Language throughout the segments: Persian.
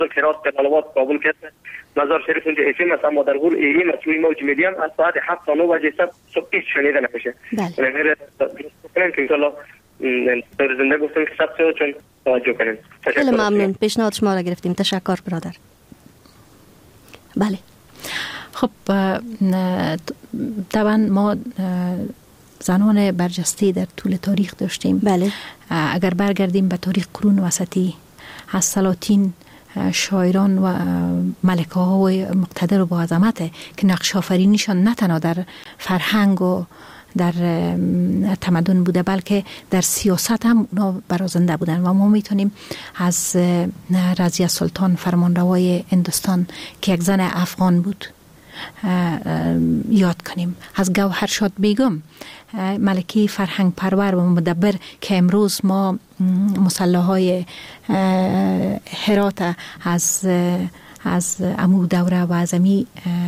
هرات جلال‌آباد کابل که مزار شریف اونجا اسیم است، اما در غور ایریم است روی موج میدیم از ساعت 7 تا 9 بجه صبح هیچ شنیده نمیشه. یعنی غیر کنیم که انشالله در زنده گفتیم که ثبت شد چون توجه کنیم. خیلی ممنون، پیشنهاد شما را گرفتیم. تشکر برادر. بله خب طبعا ما زنان برجسته در طول تاریخ داشتیم. بله. اگر برگردیم به تاریخ قرون وسطی، از سلاطین، شاعران و ملکه ها و مقتدر و با عظمت که نقش آفرینیشان نه تنها در فرهنگ و در تمدن بوده بلکه در سیاست هم اونا برازنده بودن و ما میتونیم از رضیه سلطان فرمانروای هندوستان که یک زن افغان بود یاد کنیم، از گوهرشاد بیگم ملکه فرهنگ پرور و مدبر که امروز ما مصلاهای هرات از امو دوره و از امی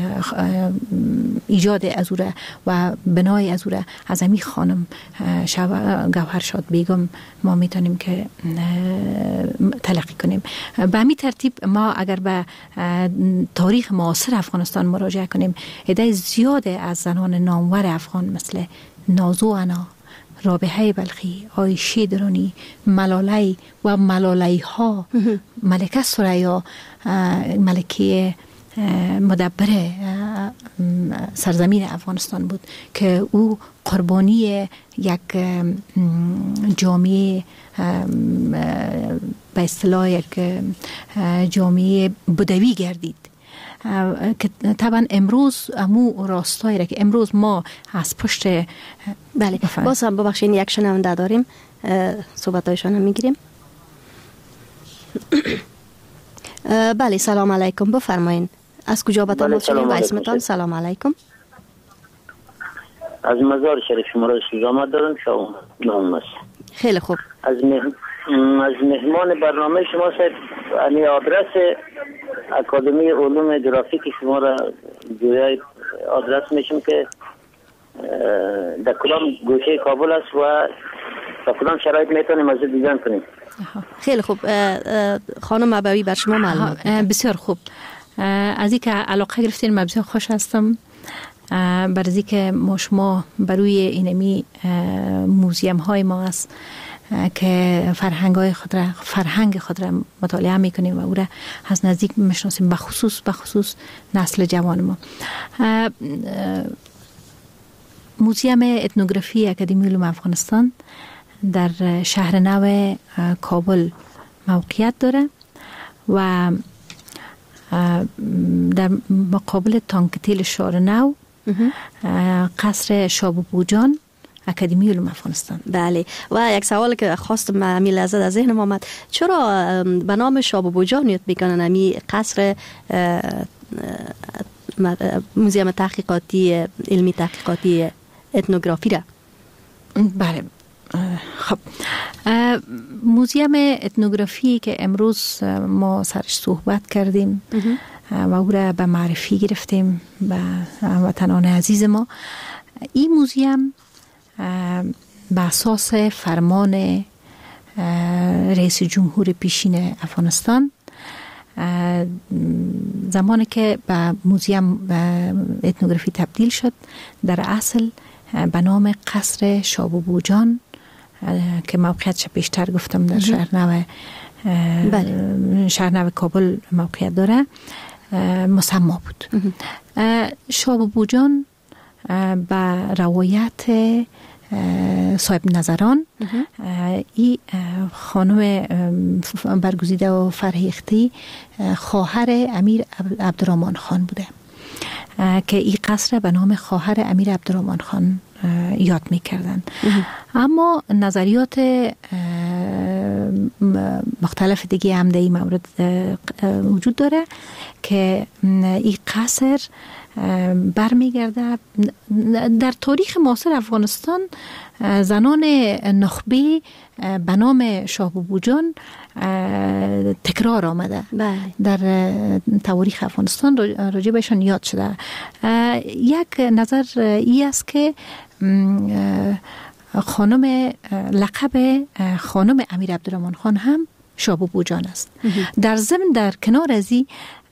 ایجاد ازوره و بنای ازوره از امی خانم گوهرشاد بیگم ما میتونیم که تلقی کنیم. به همین ترتیب ما اگر به تاریخ معاصر افغانستان مراجعه کنیم، عده زیاد از زنان نامور افغان مثل نازو انا، رابعه بلخی، عایشه درانی، ملاله و ملاله ها، ملکه ثریا، ملکه مدبر سرزمین افغانستان بود که او قربانی یک جامعه به اصطلاح یک جامعه بدوی گردید که طبعا امروز امو راستایی را که امروز ما از پشت بله باز هم ببخشید یک شنونده داریم، صحبتایشان هم میگیریم. بله سلام علیکم، بفرمایید از کجا به تماس شدیم و اسمتان؟ سلام علیکم. از مزار شریف شما را استزامت دارم. شما نام است. خیلی خوب. از مهمان برنامه شما صاحب امی آدرس اکادمی علوم گرافیک شما را جویای آدرس میشم که در کدام گوشه کابل است و در کدام شرایط میتونیم از دیدن کنیم. خیلی خوب. خانم ابوی بر شما معلومات. بسیار خوب. از اینکه علاقه گرفتین من بسیار خوش هستم برای اینکه ما شما بروی اینمی موزیم های ما است که فرهنگ خود را مطالعه میکنیم و او را از نزدیک میشناسیم، بخصوص نسل جوان ما. موزیم اتنوگرافی اکادمی علوم افغانستان در شهر نو کابل موقعیت داره و در مقابل تانکتیل شهر نو قصر شابو جان اکادمی علوم افغانستان. بله. و یک سوال که خواستم امی لحظه از ذهنم آمد، چرا به نام شابو جان یاد میکنن امی قصر موزیم تحقیقاتی علمی تحقیقاتی اتنوگرافی را؟ بله خب موزیم اتنوگرافی که امروز ما سرش صحبت کردیم و او را به معرفی گرفتیم به وطنان عزیز ما، این موزیم به اساس فرمان رئیس جمهور پیشین افغانستان زمانی که به موزیم اتنوگرافی تبدیل شد در اصل به نام قصر شابو جان که موقعیتش پیشتر گفتم در شهر نو کابل موقعیت داره مسما بود. شابو جان به روایت صاحب نظران این خانم برگزیده و فرهیختی خواهر امیر عبدالرحمن خان بوده که این قصر به نام خواهر امیر عبدالرحمن خان یاد میکردن. اما نظریات مختلف دیگه هم در این مورد وجود داره که این قصر برمیگرده در تاریخ معاصر افغانستان. زنان نخبه به نام شابو جان تکرار آمده. در تاریخ افغانستان راجع بهشان یاد شده. یک نظر ای است که خانم لقب خانم امیر عبدالرحمن خان هم شابوبو جان است. در ضمن در کنار ازی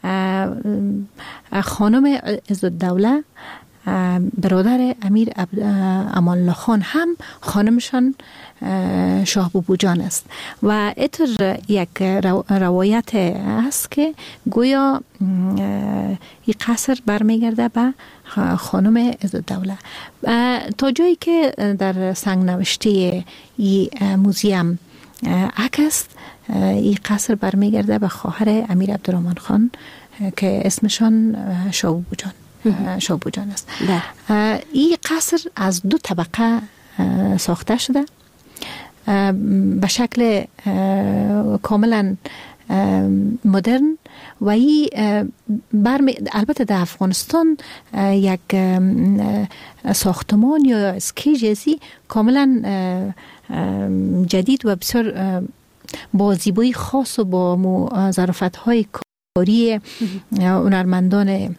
خانم عزالدوله برادر امیر امان الله خان هم خانمشان شابوبو جان است و اتر یک روایت است که گویا این قصر برمیگرده به خانم عزالدوله. تا جایی که در سنگ نوشته این موزیم عکس، این قصر برمیگرده به خواهر امیر عبدالرحمن خان که اسمشان شابوبو جان است. این قصر از 2 طبقه ساخته شده به شکل کاملا مدرن و این البته در افغانستان یک ساختمان یا اسکیجزی کاملا جدید و بسیار با زیبایی خاص و با ظرافت‌های کاری هنرمندان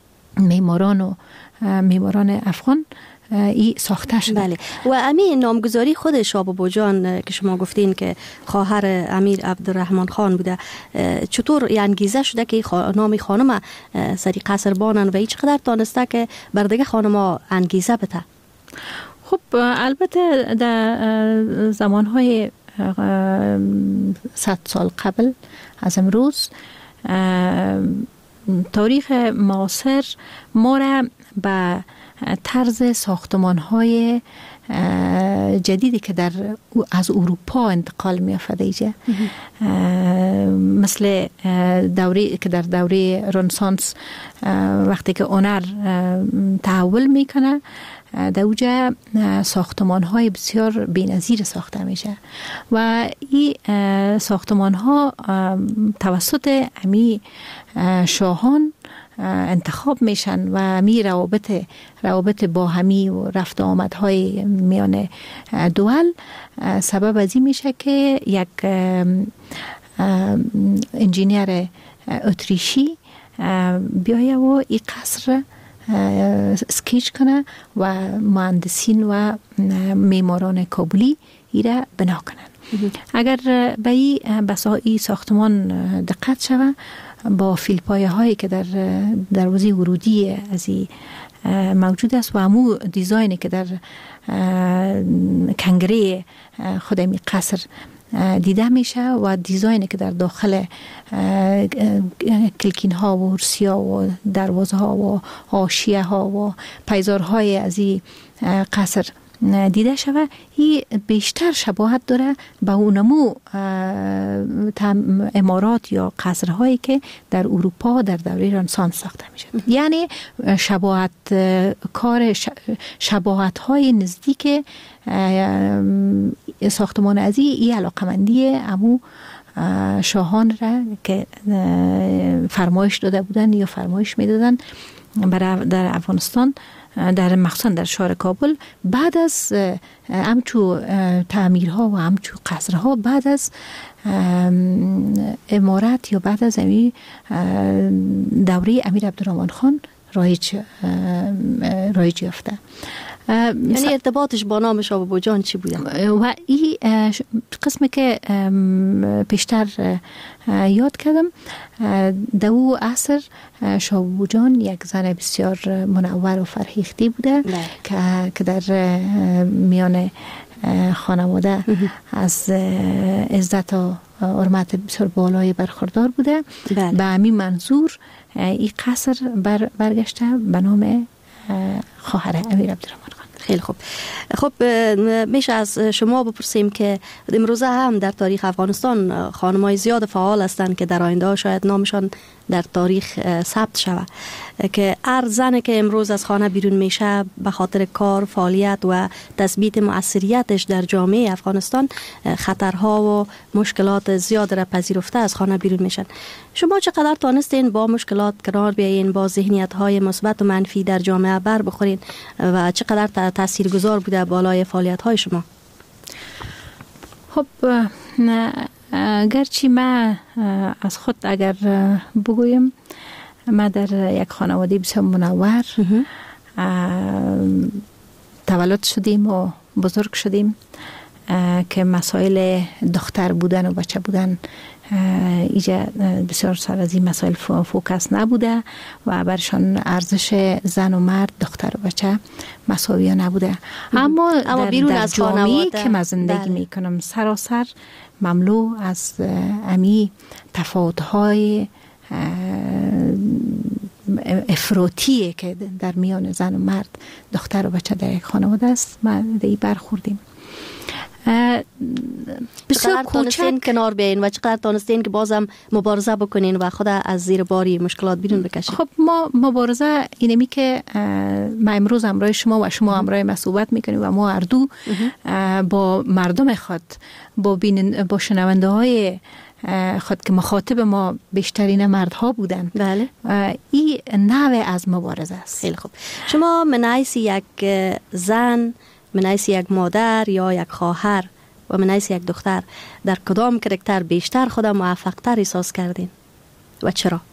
معماران افغان ای ساخته شده. بله. و امی نامگذاری خود شابوبو جان که شما گفتین که خواهر امیر عبدالرحمن خان بوده، چطور انگیزه شده که نام خانم سری قصر بانن و چقدر تانسته که بر دیگه خانم‌ها انگیزه بده؟ خب البته در زمانهای 100 سال قبل از امروز تاریخ معاصر ما را به طرز ساختمان‌های جدیدی که از اروپا انتقال می‌یافته ایجا، مثل دوره که در دوره رنسانس وقتی که هنر تحول میکنه در اوجا ساختمان‌های بسیار بی‌نظیر ساخته میشه و این ساختمان‌ها توسط امی شاهان انتخاب میشن و می روابط با همی و رفت آمدهای میان دول سبب از این میشه که یک انجینیر اتریشی بیایه و این قصر سکیچ کنه و مهندسین و معماران کابلی ایره بنا کنن. اگر به این ساختمان دقت شود با فیلپایه هایی که در دروازه ورودی از موجود است و همو دیزاینی که در کنگره خود می قصر دیده میشه و دیزاینی که در داخل کلکین ها و هرسی ها و دروازه ها و حاشیه ها و پیزارهای از این قصر دیده شود، این بیشتر شباهت داره به اونمو عمارات یا قصرهایی که در اروپا در دوره رنسانس ساخته میشه. یعنی شباهت های نزدیک ساختمان از این علاقمندی امو شاهان را که فرمایش داده بودن یا فرمایش میدادن در افغانستان، در مخصوصا در شهر کابل، بعد از همچو تعمیرها و همچو قصرها بعد از امارت یا بعد از دوره امیر عبدالرحمن خان رایج یافته. یعنی ارتباطش با نام شابوبو جان چی بوده؟ و این قسمی که پیشتر یاد کردم، در او عصر شابوبو جان یک زن بسیار منور و فرهیخته بوده که در میان خانواده از عزت و حرمت بسیار بالای برخوردار بوده. به همین منظور این قصر برگشته به نام خواهر امیر عبدالرحمن خان. خیلی خوب. خب میشه از شما بپرسیم که امروزه هم در تاریخ افغانستان خانم‌های زیاد فعال هستند که در آینده شاید نامشان در تاریخ ثبت شود، که هر زنی که امروز از خانه بیرون میشه به خاطر کار، فعالیت و تثبیت مؤثریتش در جامعه افغانستان خطرها و مشکلات زیاد را پذیرفته از خانه بیرون میشن. شما چقدر تانستین با مشکلات کنار بیایین، با ذهنیت‌های مثبت و منفی در جامعه بر بخورین و چقدر تاثیرگذار بوده بالای فعالیت‌های شما؟ خب گرچه من از خود اگر بگویم، ما در یک خانواده بسیار منور تولد شدیم و بزرگ شدیم. که مسائل دختر بودن و بچه بودن ایجا بسیار سر از این مسائل فوکس نبوده و برشان ارزش زن و مرد، دختر و بچه مساوی نبوده. اما بیرون از جامعه که من زندگی میکنم سراسر مملو از امی تفاوت‌های افراطیه که در میان زن و مرد، دختر و بچه در یک خانواده است. ما دی برخوردیم. چقدر تانستین کنار بیاین و چقدر تانستین که بازم مبارزه بکنین و خود از زیر باری مشکلات بیرون بکشین؟ خب ما مبارزه اینمی که ما امروز همراه شما و شما همراه ما صحبت میکنیم و ما هر دو با مردم خود، با شنونده های خود که مخاطب ما بیشترین مردها بودن، بله، این نوع از مبارزه است. خیلی خوب. شما من حیث یک زن، من حیث یک مادر یا یک خواهر و من حیث یک دختر در کدام کرکتر بیشتر خود موفق تر احساس کردین و چرا؟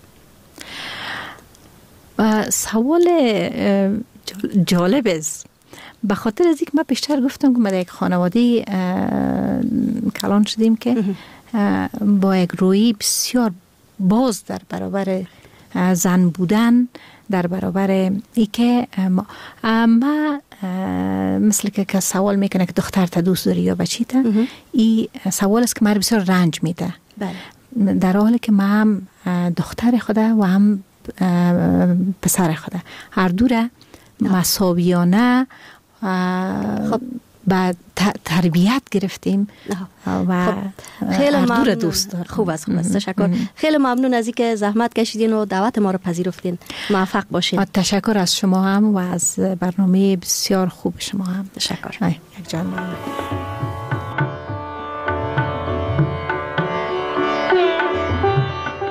سوال جالب است. به خاطر از اینکه من بیشتر گفتم که ما در یک خانواده کلان شدیم که با یک روی بسیار باز در برابر زن بودن، در برابر ای که ما مثل که سوال میکنه که دختر تا دوست داری یا بچی تا، این سوال است که من بسیار رنج میده. بله. در حالی که من هم دختر خوده و هم پسر خوده، هر دو را مساویانه خب با تربیت گرفتیم و خیلی هر دو دوست دارم. خوب است، تشکر. خیلی ممنون از اینکه زحمت کشیدین و دعوت ما رو پذیرفتین. موفق باشین. تشکر از شما هم و از برنامه بسیار خوب شما هم. تشکر. یک جان.